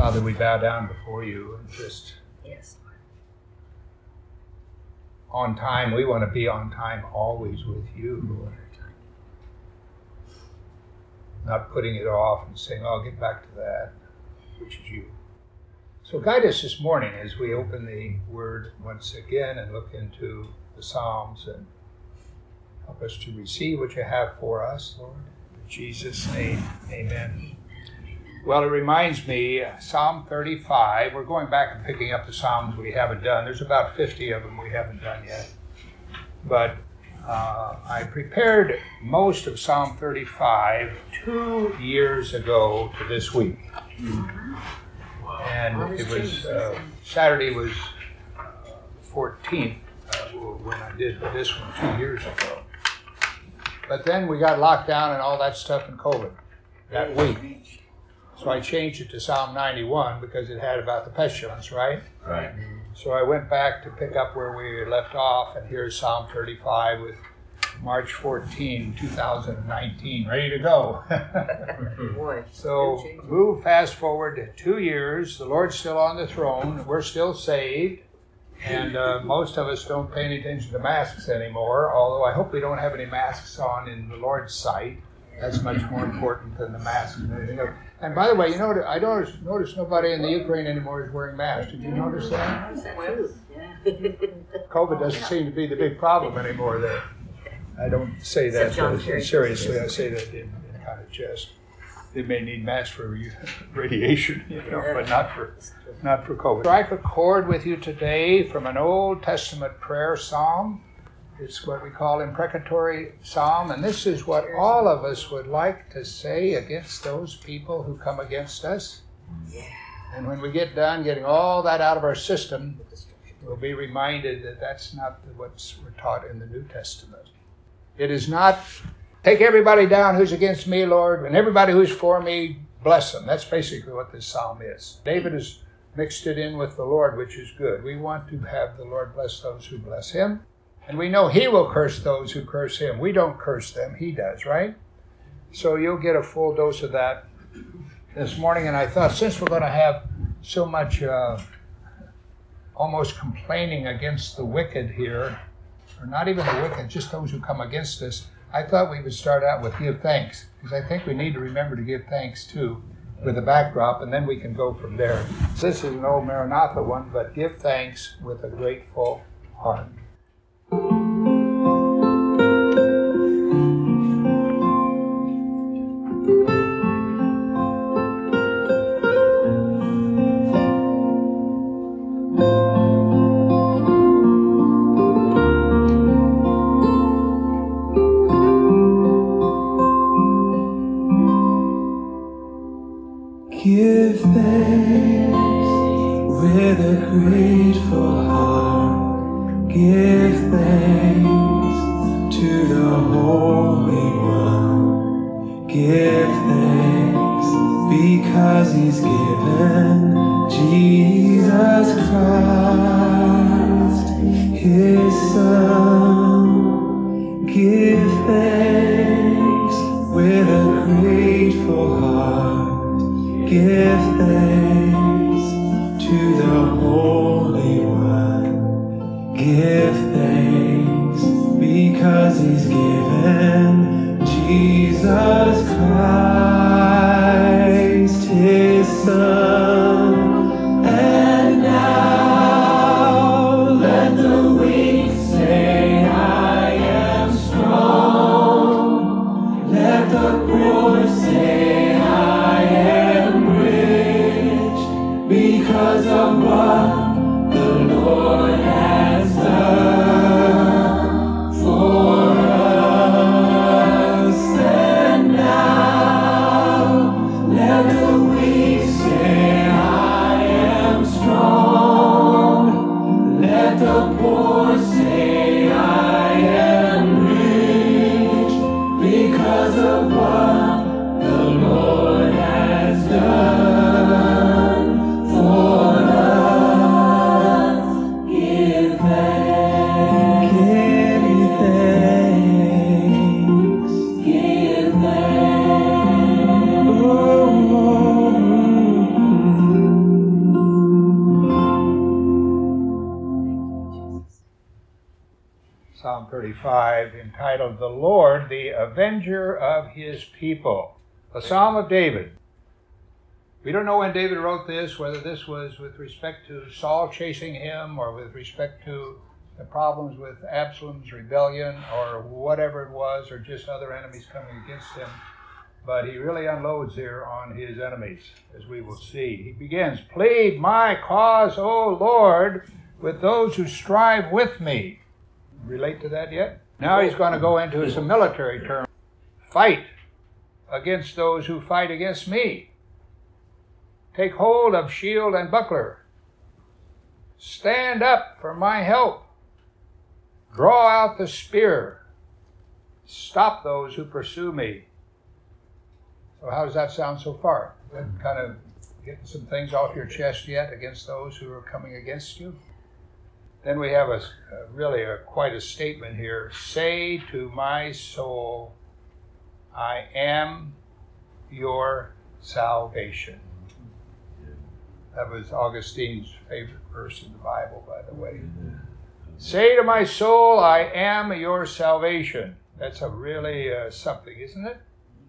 Father, we bow down before you and just on time. We want to be on time always with you, Lord. Not putting it off and saying, I'll get back to that, which is you. So guide us this morning as we open the Word once again and look into the Psalms, and help us to receive what you have for us, Lord. In Jesus' name, amen. Well, it reminds me, Psalm 35, we're going back and picking up the Psalms we haven't done. There's about 50 of them we haven't done yet. But I prepared most of Psalm 35 2 years ago to this week. And it was, Saturday was 14th when I did this one 2 years ago. But then we got locked down and all that stuff in COVID that week. So I changed it to Psalm 91 because it had about the pestilence, right? Right. So I went back to pick up where we left off, and here's Psalm 35 with March 14, 2019, ready to go. So move fast forward to 2 years. The Lord's still on the throne. We're still saved. And most of us don't pay any attention to masks anymore, although I hope we don't have any masks on in the Lord's sight. That's much more important than the masks and anything else. And by the way, you know, I don't notice nobody in the Ukraine anymore is wearing masks. Did you notice that? COVID doesn't seem to be the big problem anymore there. I don't say that seriously. I say that in kind of jest. They may need masks for radiation, but not for COVID. Strike a chord with you today from an Old Testament prayer psalm. It's what we call imprecatory psalm, and this is what all of us would like to say against those people who come against us. And when we get done getting all that out of our system, we'll be reminded that that's not what we're taught in the New Testament. It is not, take everybody down who's against me, Lord, and everybody who's for me, bless them. That's basically what this psalm is. David has mixed it in with the Lord, which is good. We want to have the Lord bless those who bless him. And we know he will curse those who curse him. We don't curse them. He does, right? So you'll get a full dose of that this morning. And I thought, since we're going to have so much almost complaining against the wicked here, or not even the wicked, just those who come against us, I thought we would start out with give thanks, because I think we need to remember to give thanks too with a backdrop, and then we can go from there. This is an old Maranatha one, but give thanks with a grateful heart. Give thanks with a grateful heart. Give thanks to the Holy One. Give thanks because He's given Jesus Christ, His Son. Give thanks with a grateful heart. Give thanks to the Holy One. Give thanks because He's given Jesus Christ, His Son. And now let the weak say, I am strong. Let the poor say, I am rich, because of what the Lord has done for us. And now let the weak say, I am strong. Let the poor say, I am rich, because of what the Lord has done for us. 35, entitled "The Lord, the Avenger of His People," a Psalm of David. We don't know when David wrote this, whether this was with respect to Saul chasing him or with respect to the problems with Absalom's rebellion or whatever it was, or just other enemies coming against him. But he really unloads here on his enemies, as we will see. He begins, "Plead my cause, O Lord, with those who strive with me." Relate to that yet? Now he's going to go into some military terms. Fight against those who fight against me. Take hold of shield and buckler. Stand up for my help. Draw out the spear. Stop those who pursue me. So how does that sound so far? That kind of getting some things off your chest yet against those who are coming against you? Then we have quite a statement here. "Say to my soul, I am your salvation." That was Augustine's favorite verse in the Bible, by the way. "Say to my soul, I am your salvation." That's a really something, isn't it?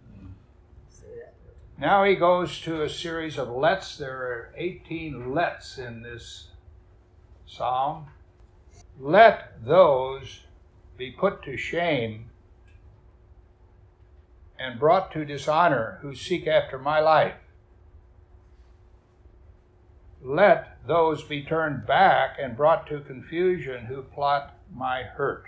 Now he goes to a series of lets. There are 18 lets in this psalm. "Let those be put to shame and brought to dishonor who seek after my life. Let those be turned back and brought to confusion who plot my hurt.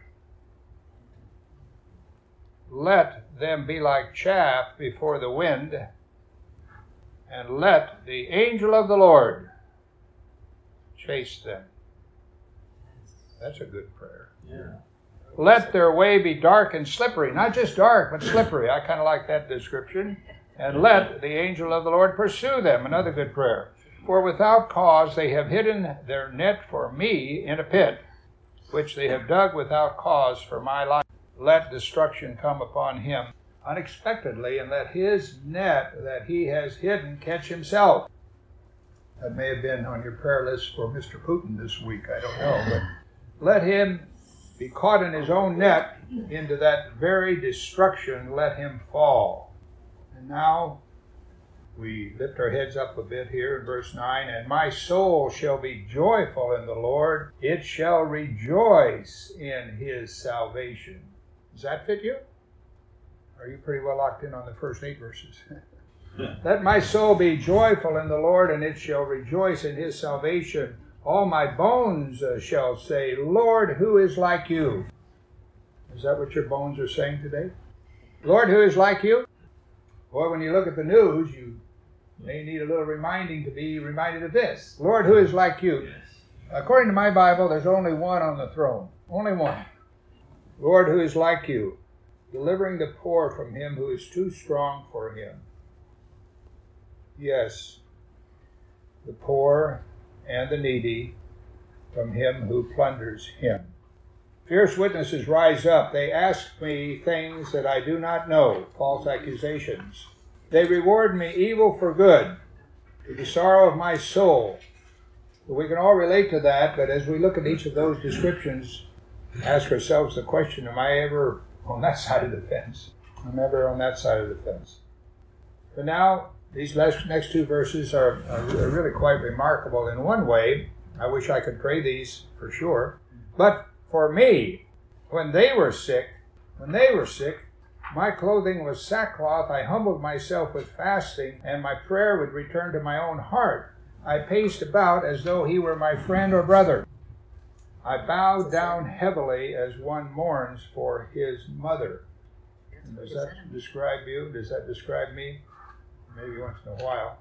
Let them be like chaff before the wind, and let the angel of the Lord chase them." That's a good prayer. Yeah. "Let their way be dark and slippery." Not just dark, but slippery. I kind of like that description. "And let the angel of the Lord pursue them." Another good prayer. "For without cause they have hidden their net for me in a pit, which they have dug without cause for my life. Let destruction come upon him unexpectedly, and let his net that he has hidden catch himself." That may have been on your prayer list for Mr. Putin this week, I don't know. But let him be caught in his own net, into that very destruction let him fall. And now we lift our heads up a bit here in verse 9. "And my soul shall be joyful in the Lord. It shall rejoice in his salvation." Does that fit you? Are you pretty well locked in on the first 8 verses? "Let my soul be joyful in the Lord, and it shall rejoice in his salvation. All my bones shall say, Lord, who is like you?" Is that what your bones are saying today? Lord, who is like you? Boy, when you look at the news, you may need a little reminding to be reminded of this. Lord, who is like you? Yes. According to my Bible, there's only one on the throne. Only one. Lord, who is like you, delivering the poor from him who is too strong for him. Yes, the poor and the needy from him who plunders him. Fierce witnesses rise up. They ask me things that I do not know, false accusations. They reward me evil for good, to the sorrow of my soul. We can all relate to that, but as we look at each of those descriptions, ask ourselves the question, am I ever on that side of the fence? I'm ever on that side of the fence. But now, these next 2 verses are really quite remarkable in one way. I wish I could pray these for sure. But for me, when they were sick, my clothing was sackcloth. I humbled myself with fasting, and my prayer would return to my own heart. I paced about as though he were my friend or brother. I bowed down heavily as one mourns for his mother. And does that describe you? Does that describe me? Maybe once in a while.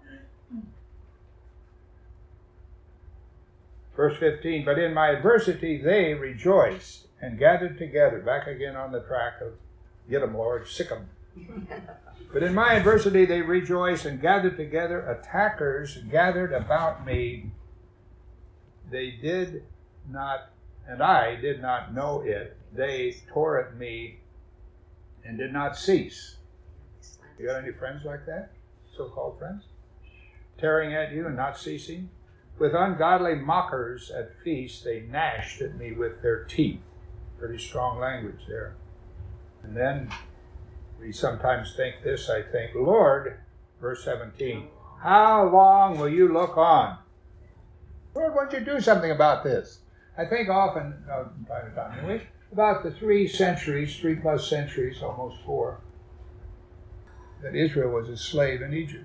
Verse 15, "But in my adversity they rejoiced and gathered together." Back again on the track of, get them, Lord, sick them. "But in my adversity they rejoiced and gathered together. Attackers gathered about me. They did not, and I did not know it. They tore at me and did not cease." You got any friends like that? So-called friends? Tearing at you and not ceasing? "With ungodly mockers at feast, they gnashed at me with their teeth." Pretty strong language there. And then we sometimes think this, I think, Lord, verse 17, how long will you look on? Lord, why don't you do something about this? I think often, from time to time anyway, about the 3 plus centuries, almost 4, that Israel was a slave in Egypt.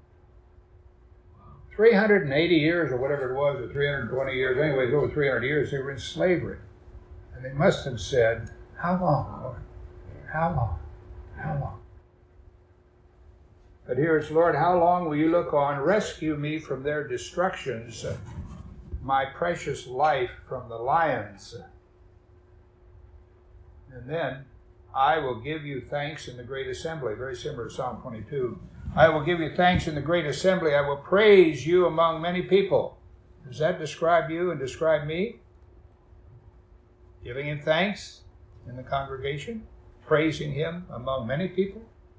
380 years or whatever it was, or 320 years, anyways, over 300 years, they were in slavery. And they must have said, how long, Lord? How long? How long? But here it's, Lord, how long will you look on? Rescue me from their destructions, my precious life from the lions. And then, I will give you thanks in the great assembly. Very similar to Psalm 22. I will give you thanks in the great assembly. I will praise you among many people. Does that describe you and describe me? Giving him thanks in the congregation? Praising him among many people?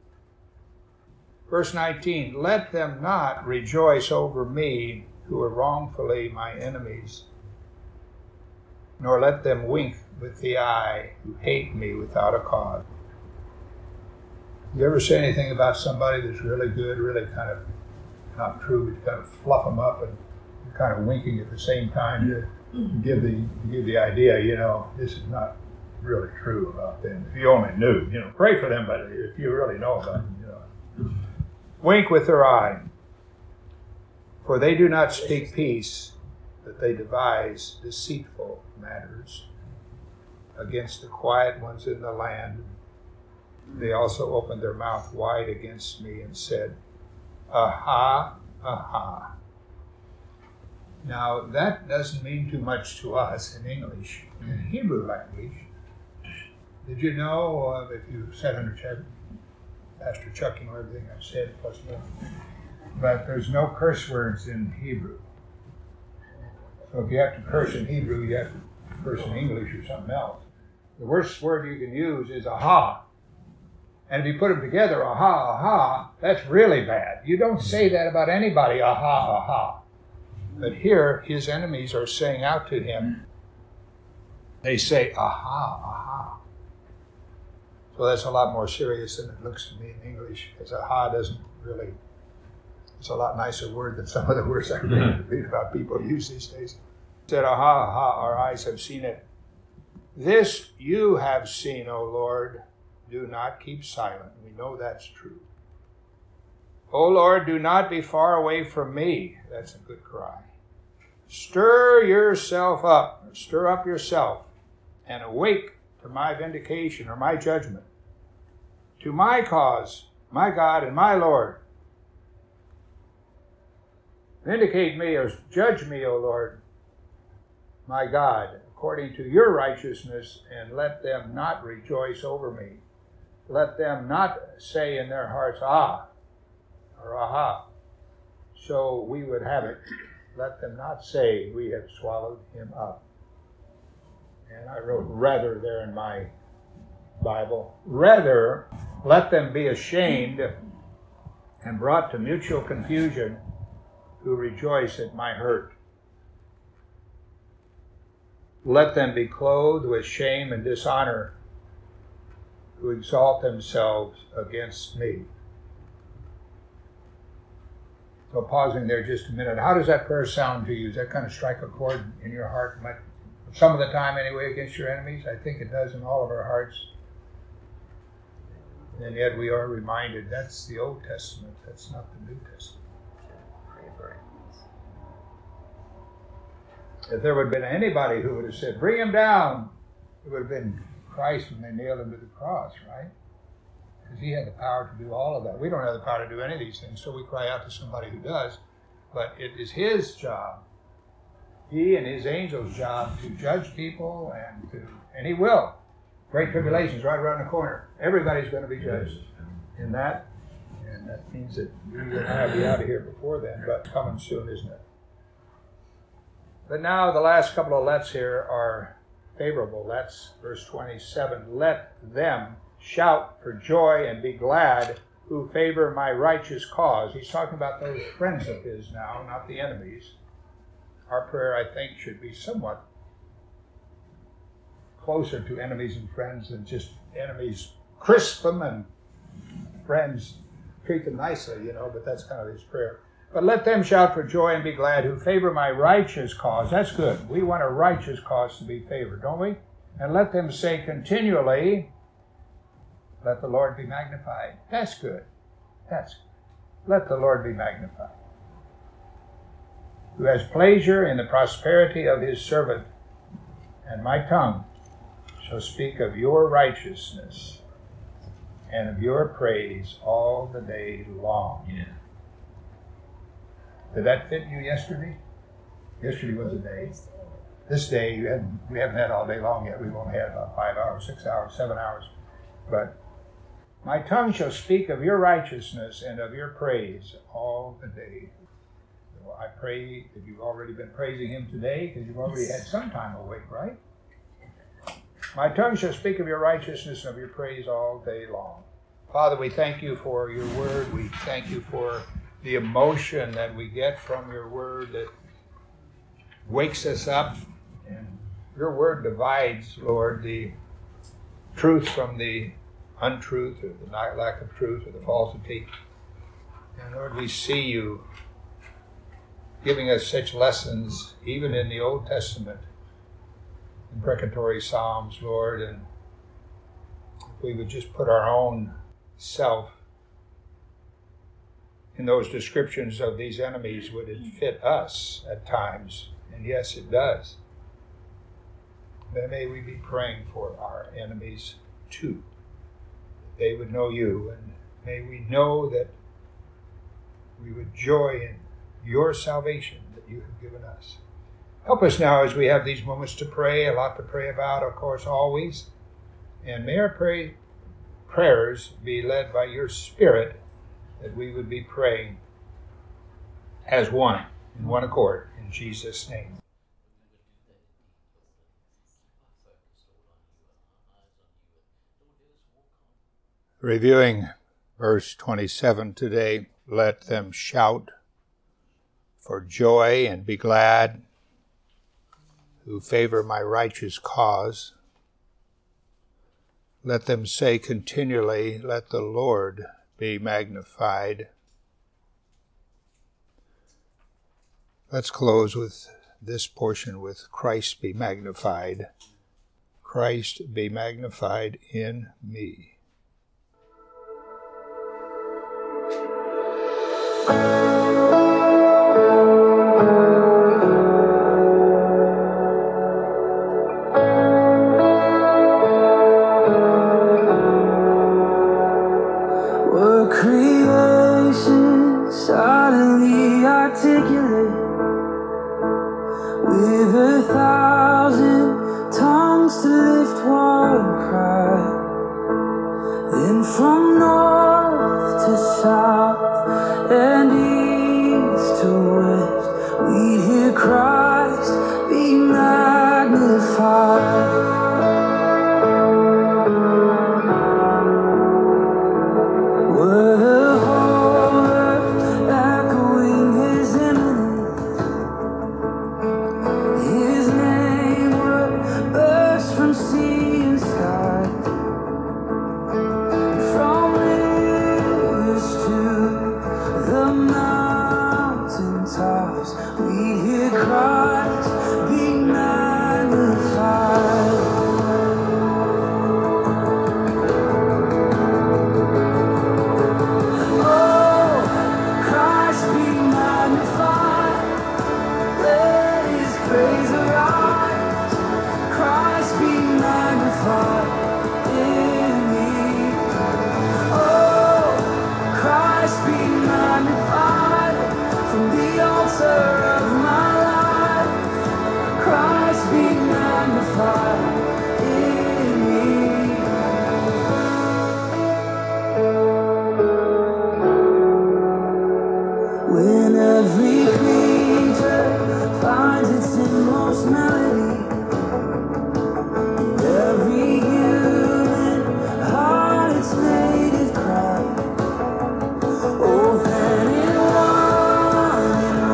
Verse 19, let them not rejoice over me who are wrongfully my enemies, nor let them wink with the eye who hate me without a cause. You ever say anything about somebody that's really good, really kind of not true, but you kind of fluff them up and you're kind of winking at the same time to give the idea, this is not really true about them. If you only knew, pray for them, but if you really know about them, wink with their eye. For they do not speak peace, but they devise deceitful matters against the quiet ones in the land. They also opened their mouth wide against me and said, aha, aha. Now, that doesn't mean too much to us in English. In Hebrew language, did you know, if you sat under Pastor Chuck, everything I've said, plus more, but there's no curse words in Hebrew. So if you have to curse in Hebrew, you have to curse in English or something else. The worst word you can use is aha. And if you put them together, aha, aha, that's really bad. You don't say that about anybody, aha, aha. But here, his enemies are saying out to him, they say, aha, aha. So that's a lot more serious than it looks to me in English, because aha doesn't really, it's a lot nicer word than some of the words I read about people use these days. He said, aha, aha, our eyes have seen it. This you have seen, O Lord. Do not keep silent. We know that's true. O Lord, do not be far away from me. That's a good cry. Stir up yourself, and awake to my vindication or my judgment, to my cause, my God and my Lord. Vindicate me or judge me, O Lord, my God, according to your righteousness, and let them not rejoice over me. Let them not say in their hearts, ah, or aha. So we would have it. Let them not say, we have swallowed him up. And I wrote rather there in my Bible. Rather, let them be ashamed and brought to mutual confusion who rejoice at my hurt. Let them be clothed with shame and dishonor who exalt themselves against me. So pausing there just a minute, how does that prayer sound to you? Does that kind of strike a chord in your heart? Some of the time anyway, against your enemies? I think it does in all of our hearts. And yet we are reminded that's the Old Testament, that's not the New Testament. If there would have been anybody who would have said, bring him down, it would have been Christ when they nailed him to the cross, right? Because he had the power to do all of that. We don't have the power to do any of these things, so we cry out to somebody who does. But it is his job, he and his angels' job, to judge people, and he will. Great tribulation is right around the corner. Everybody's going to be judged in that, and that means that we will have to be out of here before then, but coming soon, isn't it? But now the last couple of lets here are favorable. Let's, verse 27, let them shout for joy and be glad who favor my righteous cause. He's talking about those friends of his now, not the enemies. Our prayer, I think, should be somewhat closer to enemies and friends than just enemies crisp them and friends treat them nicely, but that's kind of his prayer. But let them shout for joy and be glad who favor my righteous cause. That's good. We want a righteous cause to be favored, don't we? And let them say continually, let the Lord be magnified. That's good. That's good. Let the Lord be magnified. Who has pleasure in the prosperity of his servant, and my tongue shall speak of your righteousness and of your praise all the day long. Yeah. Did that fit you yesterday? Yesterday was a day. This day we haven't had all day long yet. We've only had about 5 hours, 6 hours, 7 hours. But my tongue shall speak of your righteousness and of your praise all the day. So I pray that you've already been praising him today, because you've already had some time awake, right? My tongue shall speak of your righteousness and of your praise all day long. Father, we thank you for your word. We thank you for the emotion that we get from your word that wakes us up. And your word divides, Lord, the truth from the untruth, or the lack of truth, or the falsity. And Lord, we see you giving us such lessons, even in the Old Testament, imprecatory Psalms, Lord, and if we would just put our own self in those descriptions of these enemies, would it fit us at times? And yes, it does. Then may we be praying for our enemies too, that they would know you, and may we know that we would joy in your salvation that you have given us. Help us now as we have these moments to pray, a lot to pray about, of course, always. And may our prayers be led by your Spirit, that we would be praying as one, in one accord, in Jesus' name. Reviewing verse 27 today, let them shout for joy and be glad who favor my righteous cause. Let them say continually, let the Lord be magnified. Let's close with this portion with Christ be magnified. Christ be magnified in me.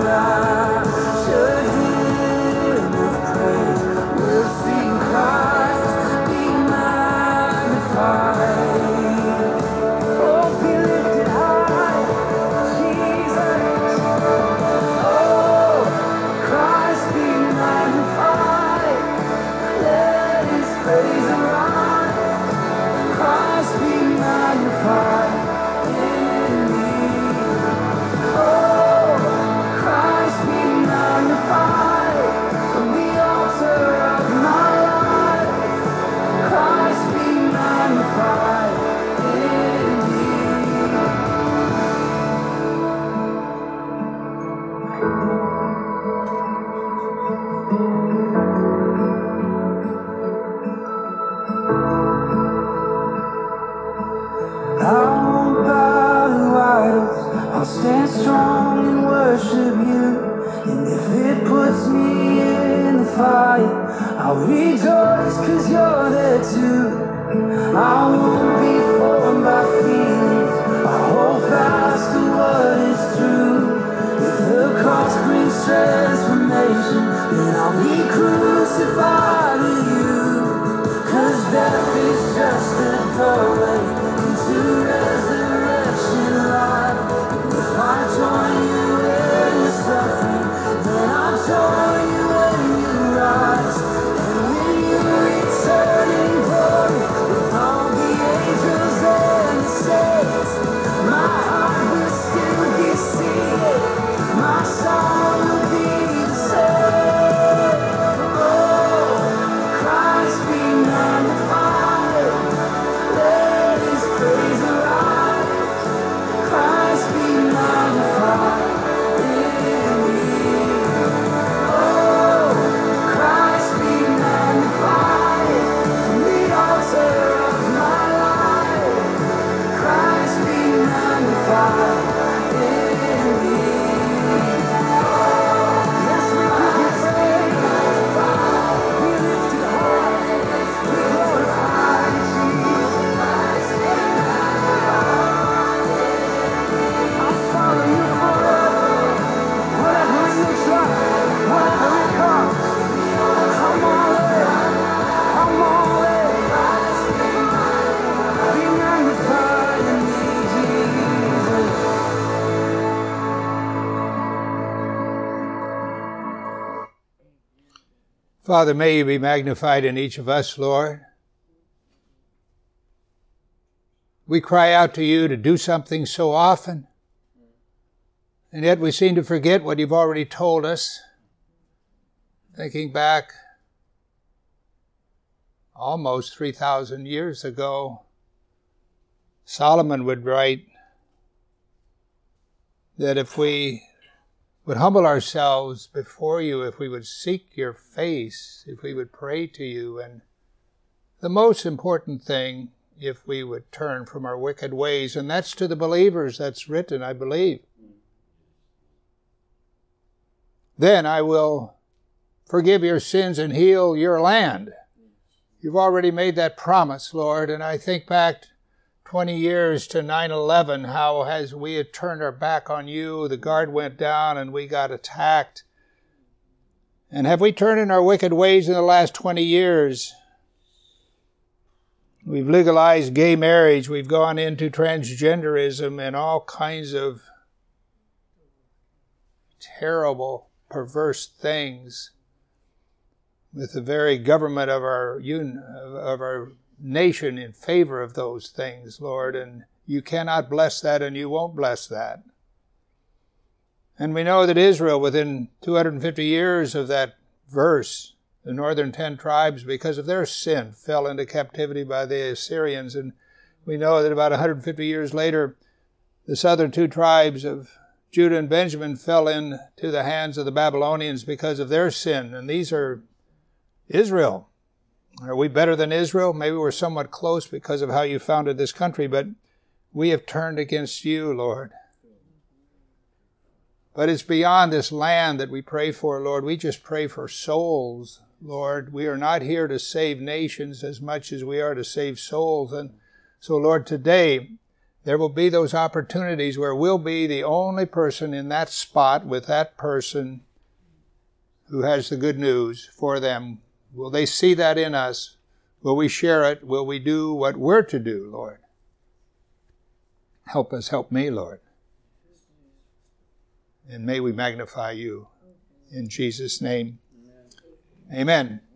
Cry I'll stand strong and worship you. And if it puts me in the fire, I'll rejoice 'cause you're there too. I won't be formed by feelings. I'll hold fast to what is true. If the cross brings transformation, then I'll be crucified with you. 'Cause death is just a doorway into resurrection life. And if I join you in your suffering, then I'll join you when you rise. And when you return in glory, with all the angels and the saints, my heart will still be singing, my song will be the same. Oh, Christ be magnified, let His praise arise. Christ be magnified in me. Oh, Christ be magnified from the altar of my life. Christ be magnified in me. Yes, we give you praise. We lift you high. We glorify Jesus. I'll follow you forever. Whatever it looks like, whatever it comes, I'm all in. I'm all in. Be magnified in me, Jesus. Father, may you be magnified in each of us, Lord. We cry out to you to do something so often, and yet we seem to forget what you've already told us. Thinking back almost 3,000 years ago, Solomon would write that if we would humble ourselves before you, if we would seek your face, if we would pray to you, and the most important thing, if we would turn from our wicked ways, and that's to the believers, that's written, I believe. Then I will forgive your sins and heal your land. You've already made that promise, Lord, and I think back 20 years to 9/11, how as we had turned our back on you, the guard went down and we got attacked. And have we turned in our wicked ways in the last 20 years? We've legalized gay marriage, we've gone into transgenderism and all kinds of terrible, perverse things with the very government of our nation in favor of those things, Lord, and you cannot bless that and you won't bless that. And we know that Israel, within 250 years of that verse, the northern 10 tribes, because of their sin, fell into captivity by the Assyrians, and we know that about 150 years later, the southern 2 tribes of Judah and Benjamin fell into the hands of the Babylonians because of their sin, and these are Israel. Are we better than Israel? Maybe we're somewhat close because of how you founded this country, but we have turned against you, Lord. But it's beyond this land that we pray for, Lord. We just pray for souls, Lord. We are not here to save nations as much as we are to save souls. And so, Lord, today there will be those opportunities where we'll be the only person in that spot with that person who has the good news for them. Will they see that in us? Will we share it? Will we do what we're to do, Lord? Help us, help me, Lord. And may we magnify you. In Jesus' name, amen.